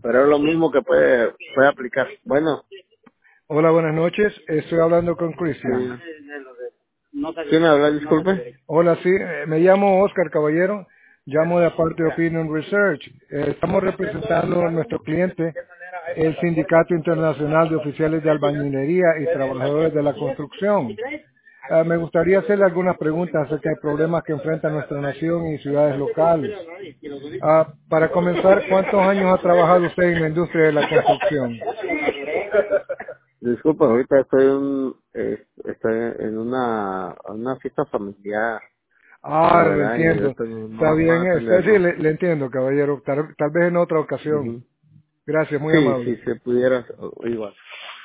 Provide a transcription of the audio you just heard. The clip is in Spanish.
pero es lo mismo que puede aplicar. Bueno, Hola, buenas noches. Estoy hablando con Cristian. sí. ¿Quién habla? Disculpe. Hola, sí, me llamo Oscar Caballero. Llamo de parte de Opinion Research. Estamos representando a nuestro cliente, el Sindicato Internacional de Oficiales de Albañilería y Trabajadores de la Construcción. Me gustaría hacerle algunas preguntas acerca de problemas que enfrenta nuestra nación y ciudades locales. Para comenzar, ¿cuántos años ha trabajado usted en la industria de la construcción? Disculpe, ahorita estoy en una fiesta familiar, la Lo verdad, y entiendo. ahorita no Está me puedo bien, atender, sí, ¿no? le entiendo, caballero. Tal vez en otra ocasión. Ujú. Gracias, muy Sí, sí, amable. se pudiera, igual.